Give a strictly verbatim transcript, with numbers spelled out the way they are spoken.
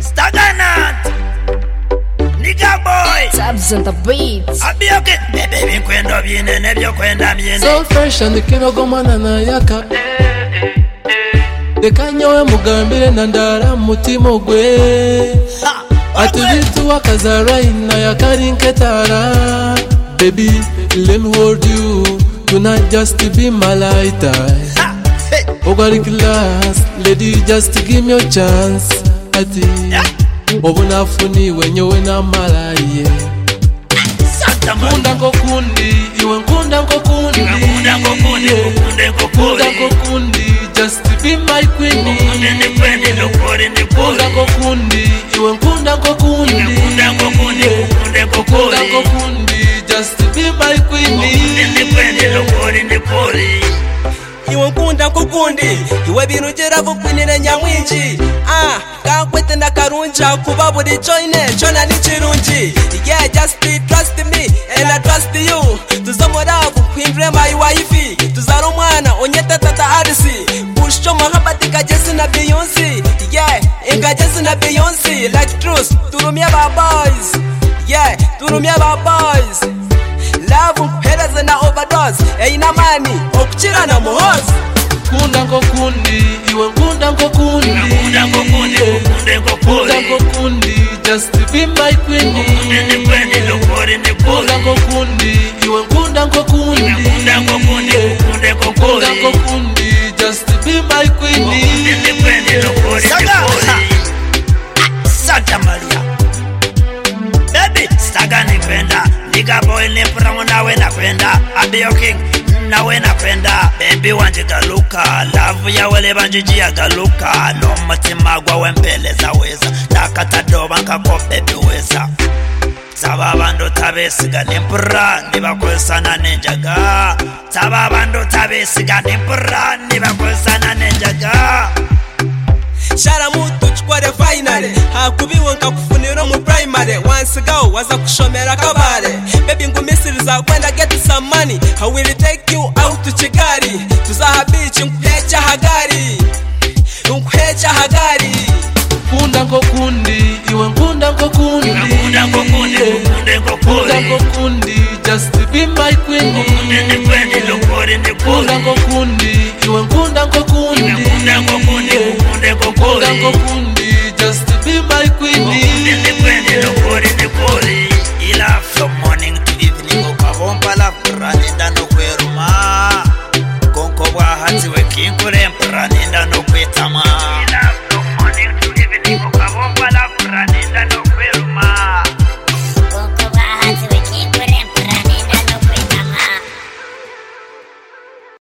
Stagnant Nigga boy Tabs on the beats. Abi okay Baby binkwenda byine nebyo kwenda byine So fresh and kinogomana na yaka Dekanyowe mugambire nandara mutima gwe Atulitu wakazara ina yakari nketara Baby let me hold you tonight just to be my lighter Ogari class lady just to give me a chance Ati Obunafuni wenyewe na malaye Nkunda nkokundi iwe nkunda nkokundi Nkunda nkokundi Nkunda nkokundi just to be my queen Nkunda nkokundi iwe nkunda nkokundi Nkunda nkokundi Nkunda nkokundi just to be my queen Iwe nkunda nkokundi iwe bintu geravu kwinire nyamwinji ah kakwete na karunja kuba buri joine chona ni kirungi yeah just trust me and I trust you tuzamoravu kwindre my wife tuzara umwana onyeta tata arisi busho mahabati kagezi na Beyonce yeah ingagezi na Beyonce like truth turumya ba boys yeah turumya ba boys love headers na overdose eina mani okukirana muhozi Nkunda nkokundi iwe nkunda nkokundi Nkunda nkokundi Nkunda nkokundi just to be my queen Nkunda nkokundi iwe nkunda nkokundi Nkunda nkokundi Nkunda nkokundi just to be my queen Santa Maria Baby Stagani kwenda Nigga boy nipurango nawe nakwenda Abi king nawe nakwenda Baby wanje galuka Love yawe lebanjiji ya galuka No mutima gwawe mpeleza weza Nakatadoba nkako baby weza Saba bandu tabesiga nimpura Nibakwesana nenjaga Saba bandu tabesiga nimpura Nibakwesana nenjaga Shara mutu chukware finale hakubiwe nkakufunira mu primary once ago waza kushomera kabare baby ngumisiriza kwenda get some money I will take you out to Kigali tuzaha beach nkwecha hagari nkwecha hagari Nkunda nkokundi iwe nkunda nkokundi Nkunda nkokundi Nkunda nkokundi just to be my queen Nkunda nkokundi iwe nkunda nkokundi Nkunda nkokundi Nkunda nkokundi just to be my queen I love